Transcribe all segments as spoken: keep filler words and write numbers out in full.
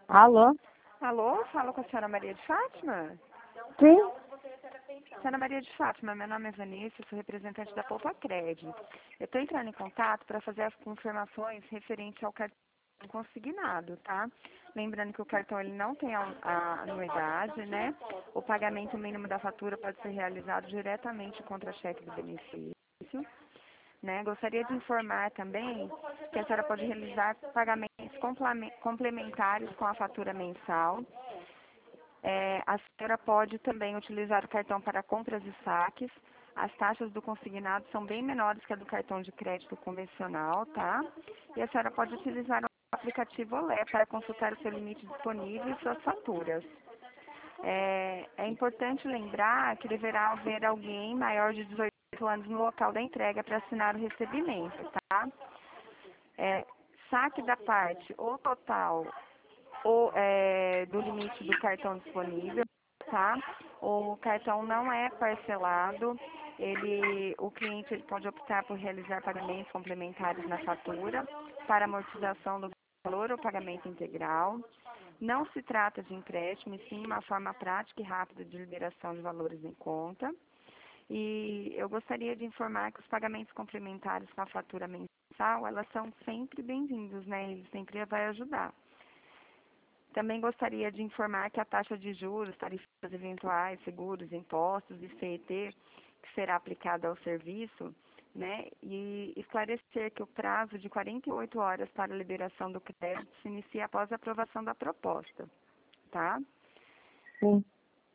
Alô? Alô, falo com a senhora Maria de Fátima? Sim? Senhora Maria de Fátima, meu nome é Vanessa, eu sou representante da Poupa Cred. Eu estou entrando em contato para fazer as confirmações referente ao cartão consignado, tá? Lembrando que o cartão ele não tem a a anuidade, né? O pagamento mínimo da fatura pode ser realizado diretamente contra cheque do benefício, né? Gostaria de informar também que a senhora pode realizar pagamentos complame- complementares com a fatura mensal. É, a senhora pode também utilizar o cartão para compras e saques. As taxas do consignado são bem menores que a do cartão de crédito convencional, tá? E a senhora pode utilizar o aplicativo Olé para consultar o seu limite disponível e suas faturas. É, é importante lembrar que deverá haver alguém maior de dezoito anos no local da entrega para assinar o recebimento, tá? É, saque da parte ou total ou, é, do limite do cartão disponível, tá? O cartão não é parcelado, ele, o cliente ele pode optar por realizar pagamentos complementares na fatura para amortização do valor ou pagamento integral. Não se trata de empréstimo, e sim uma forma prática e rápida de liberação de valores em conta. E eu gostaria de informar que os pagamentos complementares com a fatura mensal, elas são sempre bem-vindos, né? Ele sempre vai ajudar. Também gostaria de informar que a taxa de juros, tarifas eventuais, seguros, impostos e C E T, que será aplicada ao serviço, né, e esclarecer que o prazo de quarenta e oito horas para a liberação do crédito se inicia após a aprovação da proposta, tá? Sim.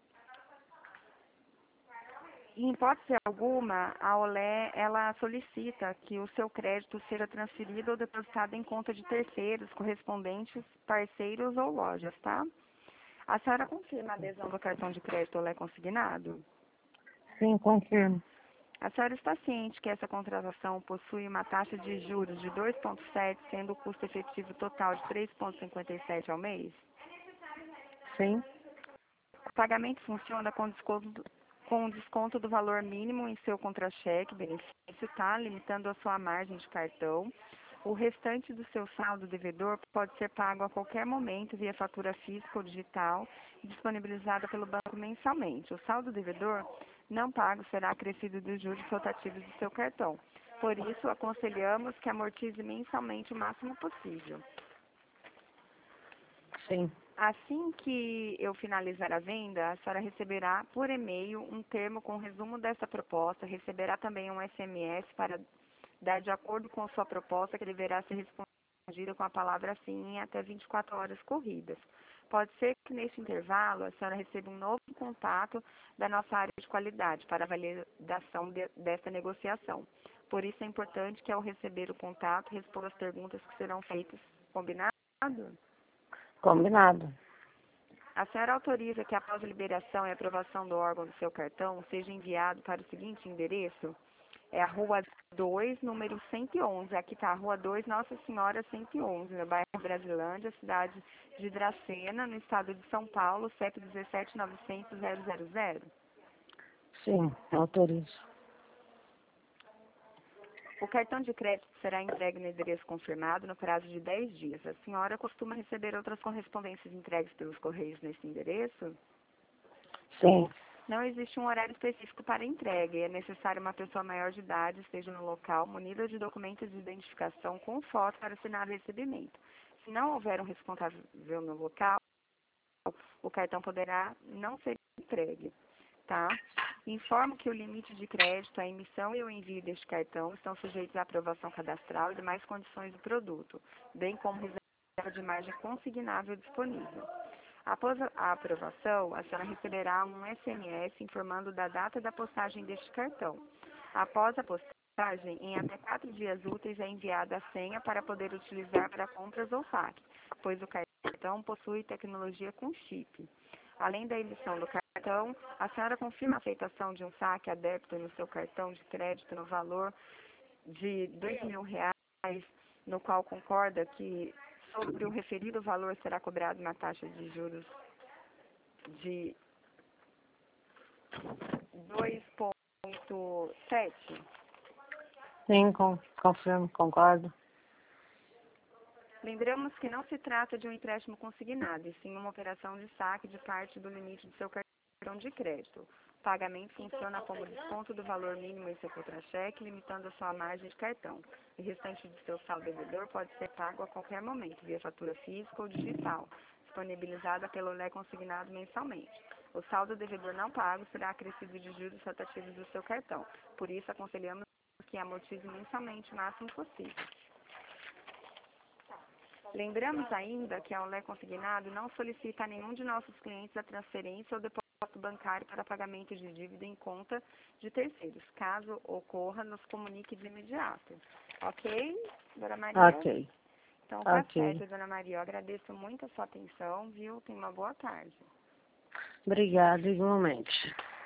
Em hipótese alguma, a Olé, ela solicita que o seu crédito seja transferido ou depositado em conta de terceiros, correspondentes, parceiros ou lojas, tá? A senhora confirma a adesão do cartão de crédito Olé consignado? Sim, confirmo. A senhora está ciente que essa contratação possui uma taxa de juros de dois vírgula sete, sendo o custo efetivo total de três vírgula cinquenta e sete ao mês? Sim. O pagamento funciona com desconto, com desconto do valor mínimo em seu contra-cheque, benefício, tá? Limitando a sua margem de cartão. O restante do seu saldo devedor pode ser pago a qualquer momento via fatura física ou digital, disponibilizada pelo banco mensalmente. O saldo devedor não pago será acrescido dos juros rotativos do seu cartão. Por isso, aconselhamos que amortize mensalmente o máximo possível. Sim. Assim que eu finalizar a venda, a senhora receberá por e-mail um termo com resumo dessa proposta, receberá também um S M S para dar de acordo com sua proposta, que deverá ser respondida com a palavra sim em até vinte e quatro horas corridas. Pode ser que neste intervalo a senhora receba um novo contato da nossa área de qualidade para a validação de, desta negociação. Por isso é importante que ao receber o contato, responda as perguntas que serão feitas. Combinado? Combinado. A senhora autoriza que após a liberação e aprovação do órgão do seu cartão, seja enviado para o seguinte endereço? É a Rua dois, número cento e onze. Aqui está a Rua dois, Nossa Senhora cento e onze, no bairro Brasilândia, cidade de Dracena, no estado de São Paulo, C E P dezessete novecentos zero zero zero. Sim, autorizo. O cartão de crédito será entregue no endereço confirmado no prazo de dez dias. A senhora costuma receber outras correspondências entregues pelos correios nesse endereço? Sim. Não existe um horário específico para entrega e é necessário uma pessoa maior de idade esteja no local, munida de documentos de identificação com foto para assinar o recebimento. Se não houver um responsável no local, o cartão poderá não ser entregue, tá? Informo que o limite de crédito, a emissão e o envio deste cartão estão sujeitos à aprovação cadastral e demais condições do produto, bem como reserva de margem consignável disponível. Após a aprovação, a senhora receberá um S M S informando da data da postagem deste cartão. Após a postagem, em até quatro dias úteis é enviada a senha para poder utilizar para compras ou saque, pois o cartão possui tecnologia com chip. Além da emissão do cartão, a senhora confirma a aceitação de um saque a débito no seu cartão de crédito no valor de dois mil reais, no qual concorda que sobre o referido valor será cobrado uma taxa de juros de dois vírgula sete? Sim, com, confirmo, concordo. Lembramos que não se trata de um empréstimo consignado, e sim uma operação de saque de parte do limite do seu cartão de crédito. O pagamento funciona como desconto do valor mínimo em seu contra-cheque, limitando a sua margem de cartão. O restante de seu saldo devedor pode ser pago a qualquer momento, via fatura física ou digital, disponibilizada pelo L E consignado mensalmente. O saldo devedor não pago será acrescido de juros rotativos do seu cartão. Por isso, aconselhamos que amortize mensalmente o máximo possível. Lembramos ainda que a Olé Consignado não solicita a nenhum de nossos clientes a transferência ou depósito bancário para pagamento de dívida em conta de terceiros. Caso ocorra, nos comunique de imediato. Ok, Dona Maria? Ok. Então, tá Ok. certo, Dona Maria. Eu agradeço muito a sua atenção, viu? Tenha uma boa tarde. Obrigada, igualmente.